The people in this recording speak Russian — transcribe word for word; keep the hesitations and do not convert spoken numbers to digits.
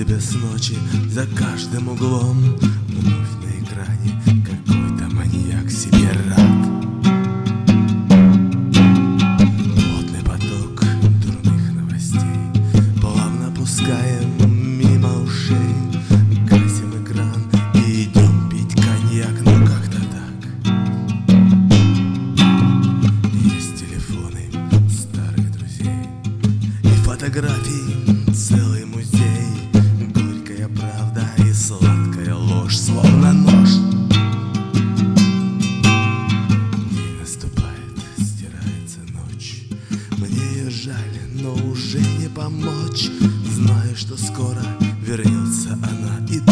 тебя с ночи за каждым углом. Вновь на экране какой-то маньяк себе рад. Плотный поток дурных новостей плавно пускаем мимо ушей. Гасим экран и идем пить коньяк, но как-то так. Есть телефоны старых друзей и фотографии целый музей. Горькая правда и сладкая ложь, словно нож. День наступает, стирается ночь. Мне ее жаль, но уже не помочь. Знаю, что скоро вернется она, и